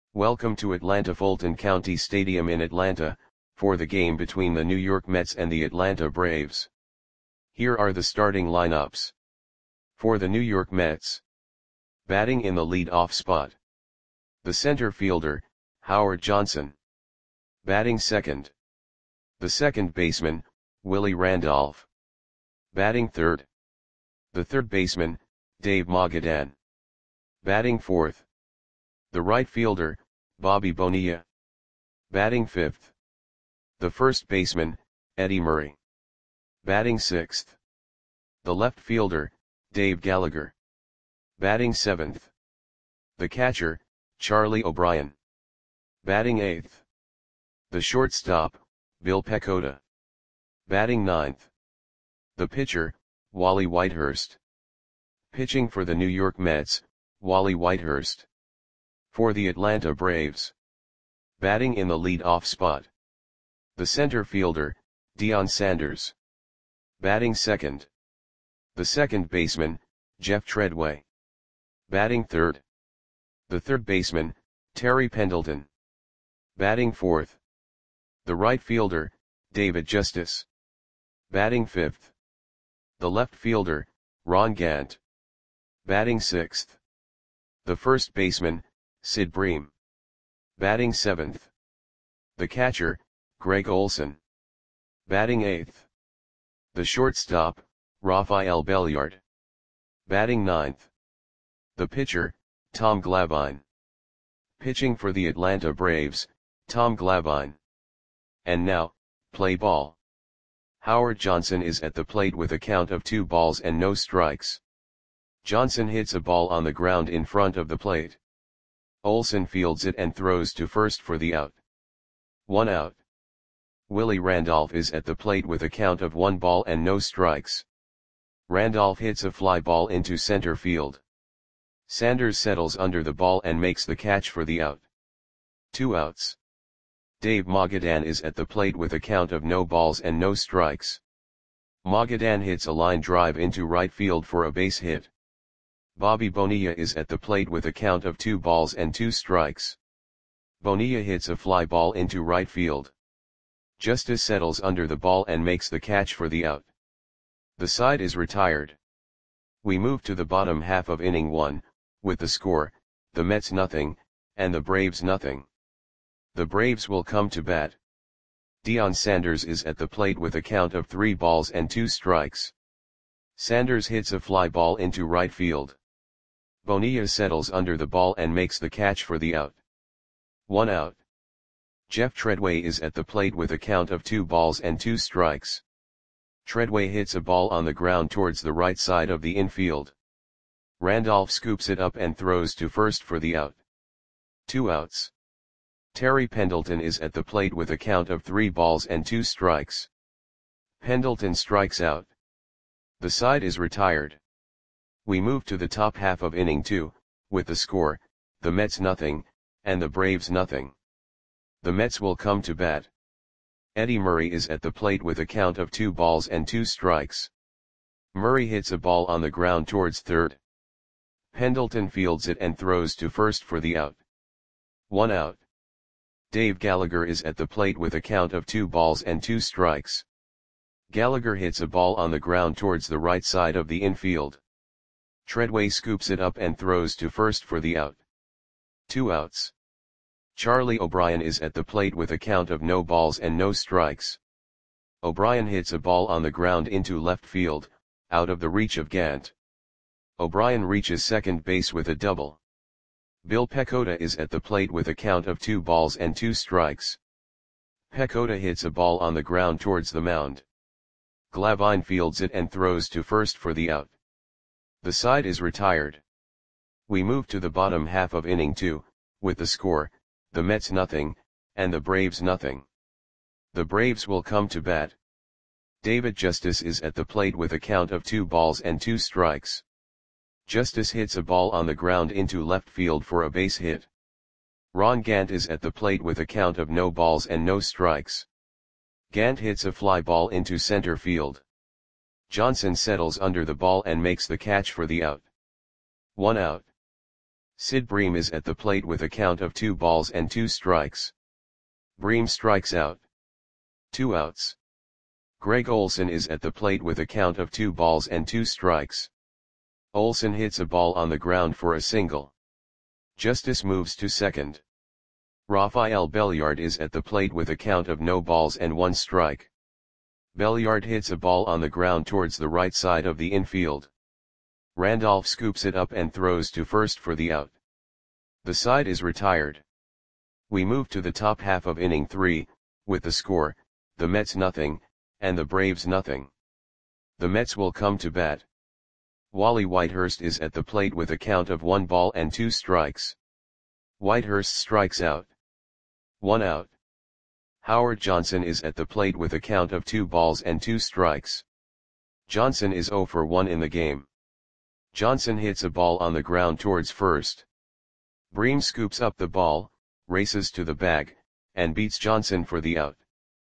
Welcome to Atlanta Fulton County Stadium in Atlanta, for the game between the New York Mets and the Atlanta Braves. Here are the starting lineups. For the New York Mets. Batting in the lead-off spot. The center fielder, Howard Johnson. Batting second. The second baseman, Willie Randolph. Batting third. The third baseman, Dave Mogadan. Batting fourth. The right fielder, Bobby Bonilla. Batting fifth. The first baseman, Eddie Murray. Batting sixth. The left fielder, Dave Gallagher. Batting seventh. The catcher, Charlie O'Brien. Batting eighth. The shortstop, Bill Pecota. Batting ninth. The pitcher, Wally Whitehurst. Pitching for the New York Mets, Wally Whitehurst. For the Atlanta Braves. Batting in the lead-off spot. The center fielder, Deion Sanders. Batting second. The second baseman, Jeff Treadway. Batting third. The third baseman, Terry Pendleton. Batting fourth. The right fielder, David Justice. Batting fifth. The left fielder, Ron Gant. Batting sixth. The first baseman, Sid Bream. Batting seventh. The catcher, Greg Olson. Batting eighth. The shortstop, Rafael Belliard. Batting ninth. The pitcher, Tom Glavine. Pitching for the Atlanta Braves, Tom Glavine. And now, play ball. Howard Johnson is at the plate with a count of 2 balls and no strikes. Johnson hits a ball on the ground in front of the plate. Olson fields it and throws to first for the out. 1 out. Willie Randolph is at the plate with a count of 1 ball and no strikes. Randolph hits a fly ball into center field. Sanders settles under the ball and makes the catch for the out. 2 outs. Dave Mogadan is at the plate with a count of no balls and no strikes. Mogadan hits a line drive into right field for a base hit. Bobby Bonilla is at the plate with a count of 2 balls and 2 strikes. Bonilla hits a fly ball into right field. Justice settles under the ball and makes the catch for the out. The side is retired. We move to the bottom half of inning 1, with the score, the Mets nothing, and the Braves nothing. The Braves will come to bat. Deion Sanders is at the plate with a count of 3 balls and 2 strikes. Sanders hits a fly ball into right field. Bonilla settles under the ball and makes the catch for the out. 1 out. Jeff Treadway is at the plate with a count of 2 balls and 2 strikes. Treadway hits a ball on the ground towards the right side of the infield. Randolph scoops it up and throws to first for the out. 2 outs. Terry Pendleton is at the plate with a count of 3 balls and 2 strikes. Pendleton strikes out. The side is retired. We move to the top half of inning 2, with the score, the Mets nothing, and the Braves nothing. The Mets will come to bat. Eddie Murray is at the plate with a count of 2 balls and 2 strikes. Murray hits a ball on the ground towards third. Pendleton fields it and throws to first for the out. 1 out. Dave Gallagher is at the plate with a count of 2 balls and 2 strikes. Gallagher hits a ball on the ground towards the right side of the infield. Treadway scoops it up and throws to first for the out. 2 outs. Charlie O'Brien is at the plate with a count of no balls and no strikes. O'Brien hits a ball on the ground into left field, out of the reach of Gant. O'Brien reaches second base with a double. Bill Pecota is at the plate with a count of 2 balls and 2 strikes. Pecota hits a ball on the ground towards the mound. Glavine fields it and throws to first for the out. The side is retired. We move to the bottom half of inning 2, with the score, the Mets nothing, and the Braves nothing. The Braves will come to bat. David Justice is at the plate with a count of 2 balls and 2 strikes. Justice hits a ball on the ground into left field for a base hit. Ron Gant is at the plate with a count of no balls and no strikes. Gant hits a fly ball into center field. Johnson settles under the ball and makes the catch for the out. 1 out. Sid Bream is at the plate with a count of 2 balls and 2 strikes. Bream strikes out. 2 outs. Greg Olson is at the plate with a count of 2 balls and 2 strikes. Olson hits a ball on the ground for a single. Justice moves to second. Rafael Belliard is at the plate with a count of no balls and 1 strike. Belliard hits a ball on the ground towards the right side of the infield. Randolph scoops it up and throws to first for the out. The side is retired. We move to the top half of inning 3, with the score, the Mets nothing, and the Braves nothing. The Mets will come to bat. Wally Whitehurst is at the plate with a count of 1 ball and 2 strikes. Whitehurst strikes out. 1 out. Howard Johnson is at the plate with a count of 2 balls and 2 strikes. Johnson is 0 for 1 in the game. Johnson hits a ball on the ground towards first. Bream scoops up the ball, races to the bag, and beats Johnson for the out.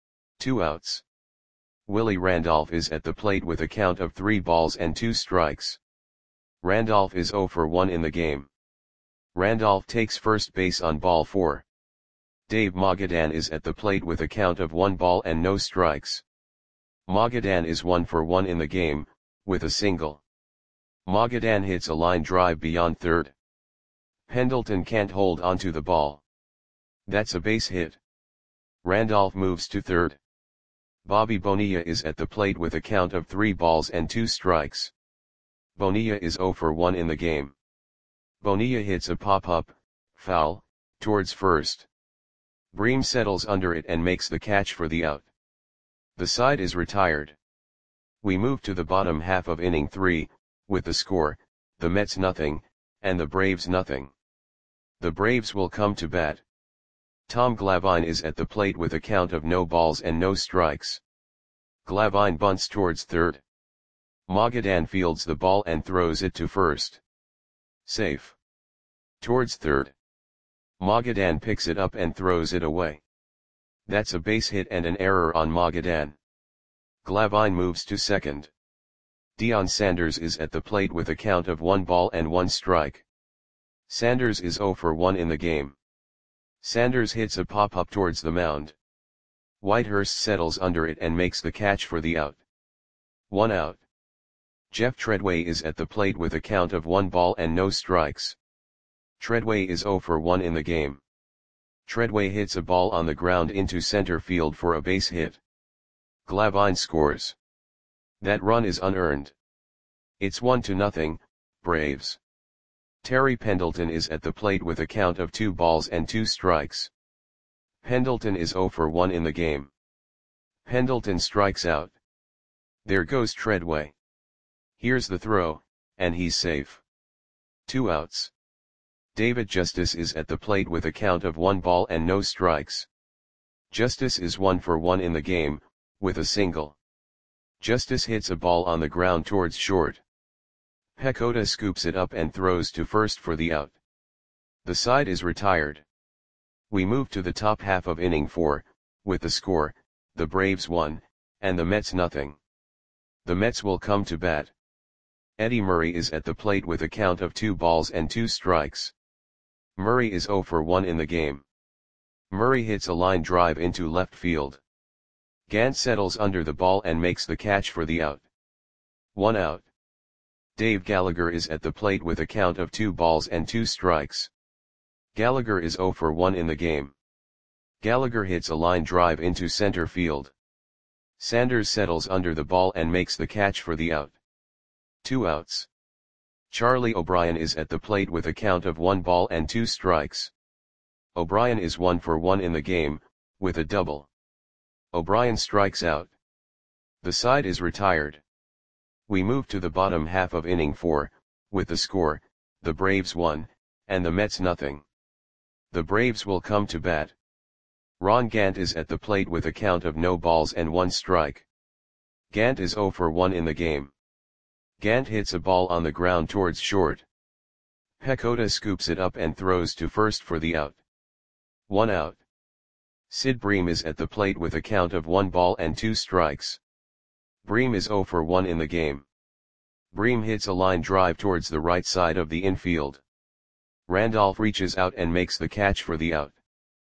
2 outs. Willie Randolph is at the plate with a count of 3 balls and 2 strikes. Randolph is 0 for 1 in the game. Randolph takes first base on ball 4. Dave Magadan is at the plate with a count of 1 ball and no strikes. Magadan is 1 for 1 in the game, with a single. Magadan hits a line drive beyond third. Pendleton can't hold onto the ball. That's a base hit. Randolph moves to third. Bobby Bonilla is at the plate with a count of 3 balls and 2 strikes. Bonilla is 0 for 1 in the game. Bonilla hits a pop-up, foul, towards first. Bream settles under it and makes the catch for the out. The side is retired. We move to the bottom half of inning 3, with the score, the Mets nothing, and the Braves nothing. The Braves will come to bat. Tom Glavine is at the plate with a count of no balls and no strikes. Glavine bunts towards third. Magadan fields the ball and throws it to first. Safe. Towards third. Magadan picks it up and throws it away. That's a base hit and an error on Magadan. Glavine moves to second. Deion Sanders is at the plate with a count of 1 ball and 1 strike. Sanders is 0 for 1 in the game. Sanders hits a pop-up towards the mound. Whitehurst settles under it and makes the catch for the out. 1 out. Jeff Treadway is at the plate with a count of 1 ball and no strikes. Treadway is 0 for 1 in the game. Treadway hits a ball on the ground into center field for a base hit. Glavine scores. That run is unearned. It's 1-0, Braves. Terry Pendleton is at the plate with a count of 2 balls and 2 strikes. Pendleton is 0 for 1 in the game. Pendleton strikes out. There goes Treadway. Here's the throw, and he's safe. 2 outs. David Justice is at the plate with a count of 1 ball and no strikes. Justice is 1 for 1 in the game, with a single. Justice hits a ball on the ground towards short. Pecota scoops it up and throws to first for the out. The side is retired. We move to the top half of inning 4, with the score, the Braves 1, and the Mets nothing. The Mets will come to bat. Eddie Murray is at the plate with a count of 2 balls and 2 strikes. Murray is 0 for 1 in the game. Murray hits a line drive into left field. Gant settles under the ball and makes the catch for the out. 1 out. Dave Gallagher is at the plate with a count of 2 balls and 2 strikes. Gallagher is 0 for 1 in the game. Gallagher hits a line drive into center field. Sanders settles under the ball and makes the catch for the out. 2 outs. Charlie O'Brien is at the plate with a count of 1 ball and 2 strikes. O'Brien is 1 for 1 in the game, with a double. O'Brien strikes out. The side is retired. We move to the bottom half of inning 4, with the score, the Braves 1, and the Mets nothing. The Braves will come to bat. Ron Gant is at the plate with a count of no balls and 1 strike. Gant is 0 for 1 in the game. Gant hits a ball on the ground towards short. Pecota scoops it up and throws to first for the out. 1 out. Sid Bream is at the plate with a count of 1 ball and 2 strikes. Bream is 0 for 1 in the game. Bream hits a line drive towards the right side of the infield. Randolph reaches out and makes the catch for the out.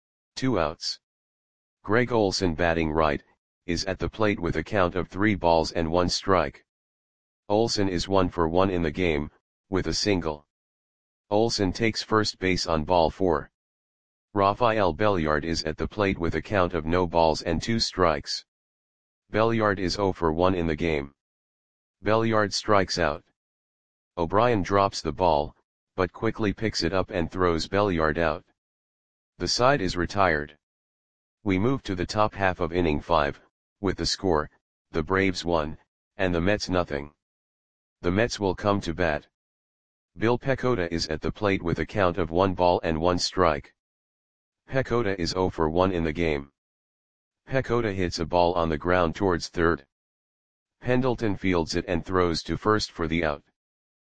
2 outs. Greg Olson, batting right, is at the plate with a count of 3 balls and 1 strike. Olson is 1 for 1 in the game, with a single. Olson takes first base on ball 4. Rafael Belliard is at the plate with a count of no balls and 2 strikes. Belliard is 0 for 1 in the game. Belliard strikes out. O'Brien drops the ball, but quickly picks it up and throws Belliard out. The side is retired. We move to the top half of inning 5, with the score, the Braves 1, and the Mets nothing. The Mets will come to bat. Bill Pecota is at the plate with a count of 1 ball and 1 strike. Pecota is 0 for 1 in the game. Pecota hits a ball on the ground towards third. Pendleton fields it and throws to first for the out.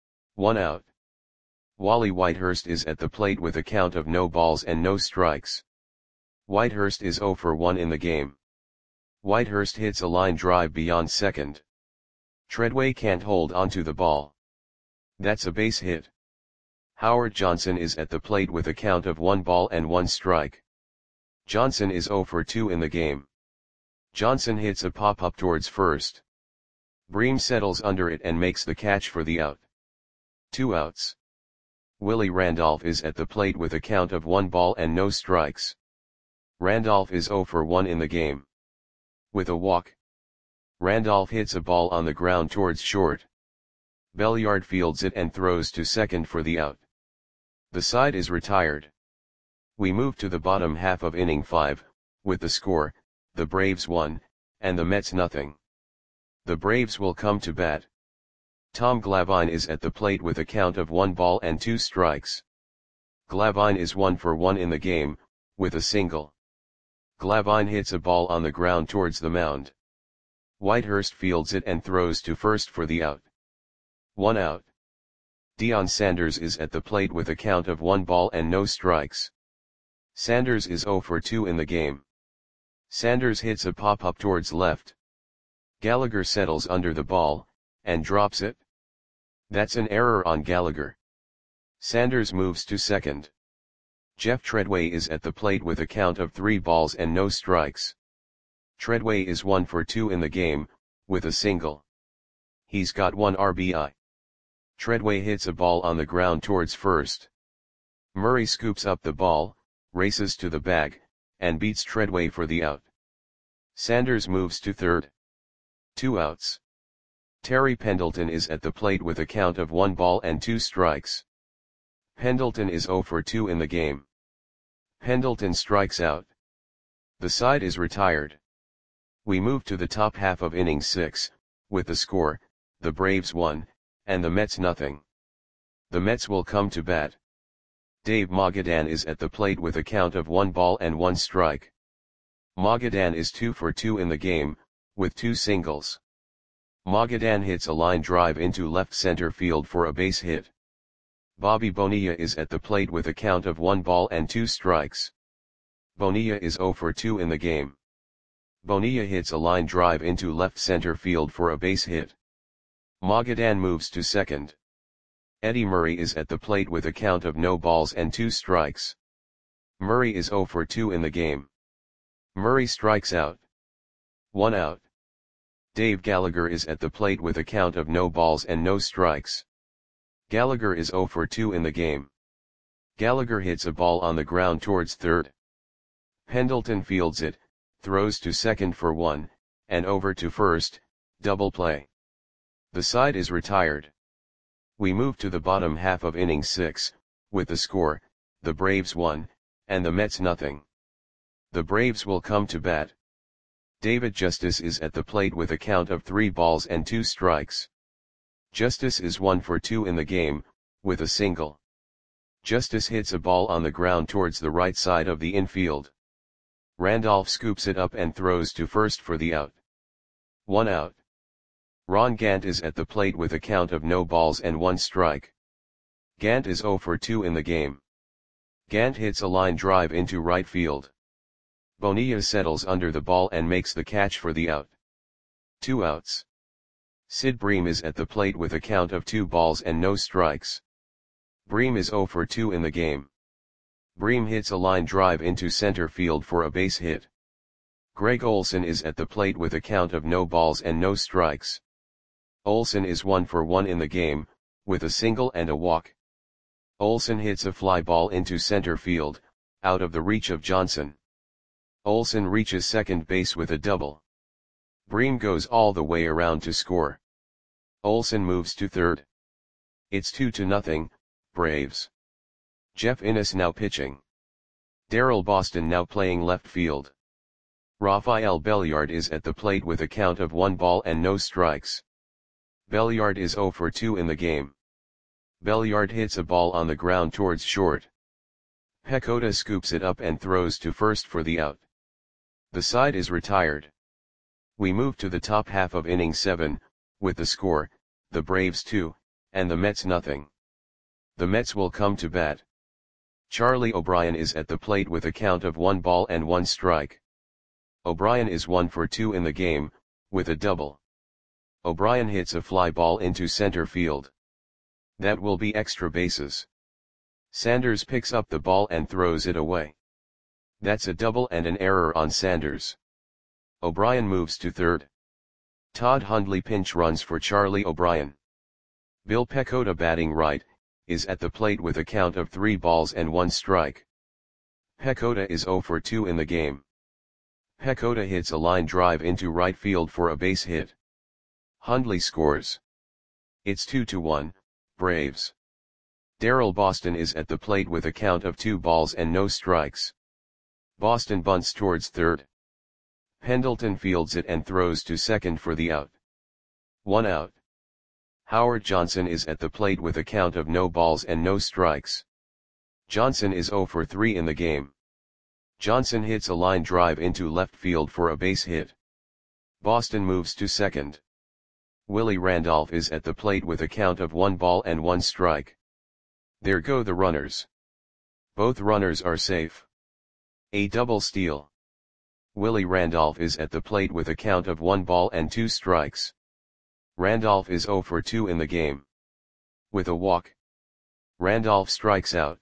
1 out. Wally Whitehurst is at the plate with a count of no balls and no strikes. Whitehurst is 0 for 1 in the game. Whitehurst hits a line drive beyond second. Treadway can't hold onto the ball. That's a base hit. Howard Johnson is at the plate with a count of 1 ball and 1 strike. Johnson is 0 for 2 in the game. Johnson hits a pop-up towards first. Bream settles under it and makes the catch for the out. 2 outs. Willie Randolph is at the plate with a count of 1 ball and no strikes. Randolph is 0 for 1 in the game. With a walk, Randolph hits a ball on the ground towards short. Belliard fields it and throws to second for the out. The side is retired. We move to the bottom half of inning 5, with the score, the Braves 1, and the Mets nothing. The Braves will come to bat. Tom Glavine is at the plate with a count of 1 ball and 2 strikes. Glavine is 1 for 1 in the game, with a single. Glavine hits a ball on the ground towards the mound. Whitehurst fields it and throws to first for the out. 1 out. Deion Sanders is at the plate with a count of 1 ball and no strikes. Sanders is 0 for 2 in the game. Sanders hits a pop-up towards left. Gallagher settles under the ball, and drops it. That's an error on Gallagher. Sanders moves to second. Jeff Treadway is at the plate with a count of 3 balls and no strikes. Treadway is 1 for 2 in the game, with a single. He's got 1 RBI. Treadway hits a ball on the ground towards first. Murray scoops up the ball, races to the bag, and beats Treadway for the out. Sanders moves to third. 2 outs. Terry Pendleton is at the plate with a count of 1 ball and 2 strikes. Pendleton is 0 for 2 in the game. Pendleton strikes out. The side is retired. We move to the top half of inning 6, with the score, the Braves 1, and the Mets nothing. The Mets will come to bat. Dave Magadan is at the plate with a count of 1 ball and 1 strike. Magadan is 2 for 2 in the game, with 2 singles. Magadan hits a line drive into left center field for a base hit. Bobby Bonilla is at the plate with a count of 1 ball and 2 strikes. Bonilla is 0 for 2 in the game. Bonilla hits a line drive into left center field for a base hit. Magadan moves to second. Eddie Murray is at the plate with a count of no balls and 2 strikes. Murray is 0 for 2 in the game. Murray strikes out. 1 out. Dave Gallagher is at the plate with a count of no balls and no strikes. Gallagher is 0 for 2 in the game. Gallagher hits a ball on the ground towards third. Pendleton fields it, throws to second for 1, and over to first, double play. The side is retired. We move to the bottom half of inning 6, with the score, the Braves 1, and the Mets nothing. The Braves will come to bat. David Justice is at the plate with a count of 3 balls and 2 strikes. Justice is 1 for 2 in the game, with a single. Justice hits a ball on the ground towards the right side of the infield. Randolph scoops it up and throws to first for the out. 1 out. Ron Gant is at the plate with a count of no balls and 1 strike. Gant is 0 for 2 in the game. Gant hits a line drive into right field. Bonilla settles under the ball and makes the catch for the out. 2 outs. Sid Bream is at the plate with a count of 2 balls and no strikes. Bream is 0 for 2 in the game. Bream hits a line drive into center field for a base hit. Greg Olson is at the plate with a count of no balls and no strikes. Olson is 1 for 1 in the game, with a single and a walk. Olson hits a fly ball into center field, out of the reach of Johnson. Olson reaches second base with a double. Bream goes all the way around to score. Olson moves to third. It's 2-0, Braves. Jeff Innes now pitching. Darryl Boston now playing left field. Rafael Belliard is at the plate with a count of 1 ball and no strikes. Belliard is 0 for 2 in the game. Belliard hits a ball on the ground towards short. Pecota scoops it up and throws to first for the out. The side is retired. We move to the top half of inning 7, with the score, the Braves 2, and the Mets nothing. The Mets will come to bat. Charlie O'Brien is at the plate with a count of 1 ball and 1 strike. O'Brien is 1 for 2 in the game, with a double. O'Brien hits a fly ball into center field. That will be extra bases. Sanders picks up the ball and throws it away. That's a double and an error on Sanders. O'Brien moves to third. Todd Hundley pinch runs for Charlie O'Brien. Bill Pecota batting right, is at the plate with a count of 3 balls and 1 strike. Pecota is 0 for 2 in the game. Pecota hits a line drive into right field for a base hit. Hundley scores. It's 2-1, Braves. Darryl Boston is at the plate with a count of 2 balls and no strikes. Boston bunts towards third. Pendleton fields it and throws to second for the out. 1 out. Howard Johnson is at the plate with a count of no balls and no strikes. Johnson is 0 for 3 in the game. Johnson hits a line drive into left field for a base hit. Boston moves to second. Willie Randolph is at the plate with a count of 1 ball and 1 strike. There go the runners. Both runners are safe. A double steal. Willie Randolph is at the plate with a count of 1 ball and 2 strikes. Randolph is 0 for 2 in the game. With a walk. Randolph strikes out.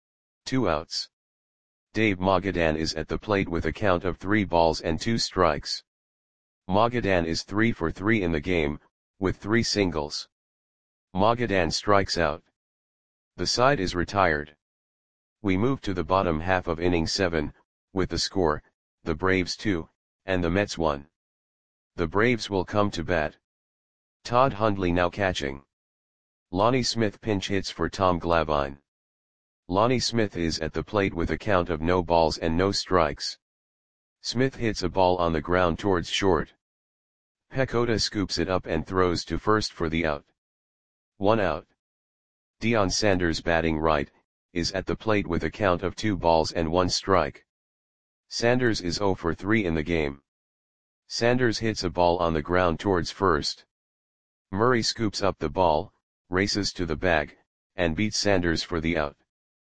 2 outs. Dave Magadan is at the plate with a count of 3 balls and 2 strikes. Magadan is 3 for 3 in the game, with 3 singles. Magadan strikes out. The side is retired. We move to the bottom half of inning 7, with the score, the Braves 2, and the Mets 1. The Braves will come to bat. Todd Hundley now catching. Lonnie Smith pinch hits for Tom Glavine. Lonnie Smith is at the plate with a count of no balls and no strikes. Smith hits a ball on the ground towards short. Pecota scoops it up and throws to first for the out. 1 out. Deion Sanders batting right, is at the plate with a count of 2 balls and 1 strike. Sanders is 0 for 3 in the game. Sanders hits a ball on the ground towards first. Murray scoops up the ball, races to the bag, and beats Sanders for the out.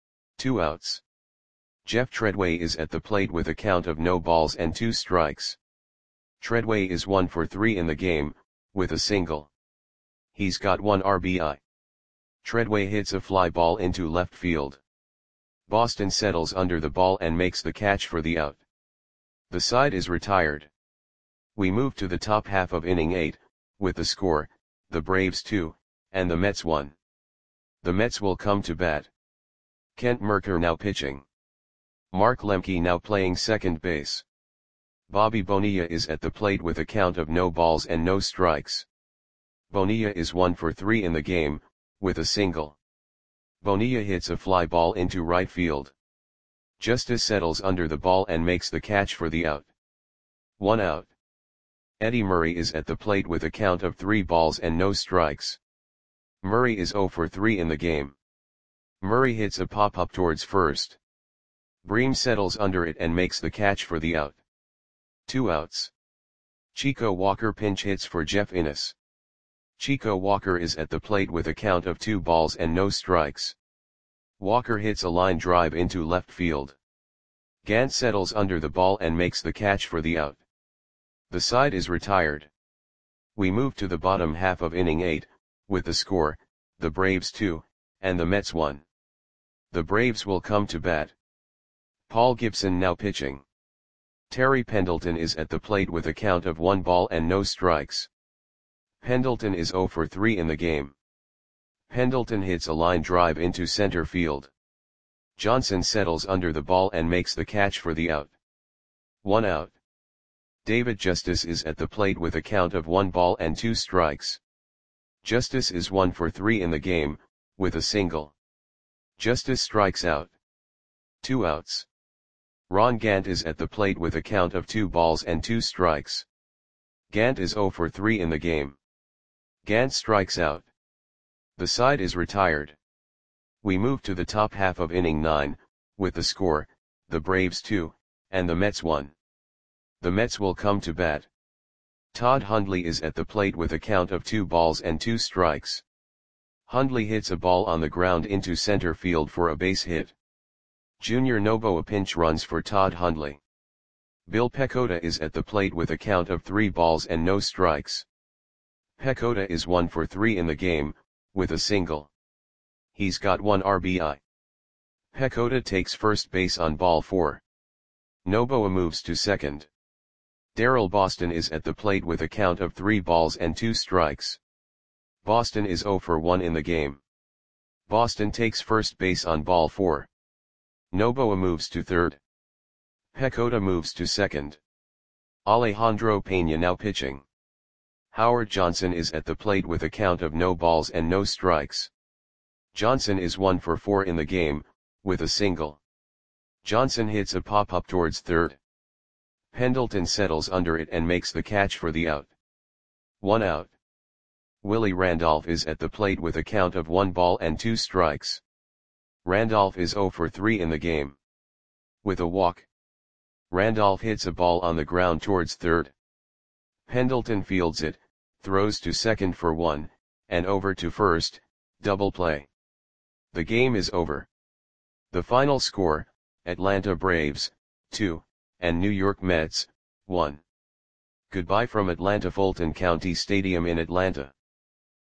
2 outs. Jeff Treadway is at the plate with a count of no balls and 2 strikes. Treadway is 1 for 3 in the game, with a single. He's got 1 RBI. Treadway hits a fly ball into left field. Boston settles under the ball and makes the catch for the out. The side is retired. We move to the top half of inning 8, with the score, the Braves 2, and the Mets 1. The Mets will come to bat. Kent Mercker now pitching. Mark Lemke now playing second base. Bobby Bonilla is at the plate with a count of no balls and no strikes. Bonilla is 1 for 3 in the game, with a single. Bonilla hits a fly ball into right field. Justice settles under the ball and makes the catch for the out. 1 out. Eddie Murray is at the plate with a count of 3 balls and no strikes. Murray is 0 for 3 in the game. Murray hits a pop-up towards first. Bream settles under it and makes the catch for the out. 2 outs. Chico Walker pinch hits for Jeff Innes. Chico Walker is at the plate with a count of 2 balls and no strikes. Walker hits a line drive into left field. Gant settles under the ball and makes the catch for the out. The side is retired. We move to the bottom half of inning 8, with the score, the Braves 2, and the Mets 1. The Braves will come to bat. Paul Gibson now pitching. Terry Pendleton is at the plate with a count of 1 ball and no strikes. Pendleton is 0 for 3 in the game. Pendleton hits a line drive into center field. Johnson settles under the ball and makes the catch for the out. 1 out. David Justice is at the plate with a count of 1 ball and 2 strikes. Justice is 1 for 3 in the game, with a single. Justice strikes out. 2 outs. Ron Gant is at the plate with a count of 2 balls and 2 strikes. Gant is 0 for 3 in the game. Gant strikes out. The side is retired. We move to the top half of inning 9, with the score, the Braves 2, and the Mets 1. The Mets will come to bat. Todd Hundley is at the plate with a count of 2 balls and 2 strikes. Hundley hits a ball on the ground into center field for a base hit. Junior Noboa pinch runs for Todd Hundley. Bill Pecota is at the plate with a count of 3 balls and no strikes. Pecota is 1 for 3 in the game, with a single. He's got 1 RBI. Pecota takes first base on ball 4. Noboa moves to second. Darryl Boston is at the plate with a count of 3 balls and 2 strikes. Boston is 0 for 1 in the game. Boston takes first base on ball 4. Noboa moves to third. Pecota moves to second. Alejandro Pena now pitching. Howard Johnson is at the plate with a count of no balls and no strikes. Johnson is 1 for 4 in the game, with a single. Johnson hits a pop-up towards third. Pendleton settles under it and makes the catch for the out. 1 out. Willie Randolph is at the plate with a count of 1 ball and 2 strikes. Randolph is 0 for 3 in the game. With a walk. Randolph hits a ball on the ground towards third. Pendleton fields it, throws to second for 1, and over to first, double play. The game is over. The final score, Atlanta Braves, 2, and New York Mets, 1. Goodbye from Atlanta Fulton County Stadium in Atlanta.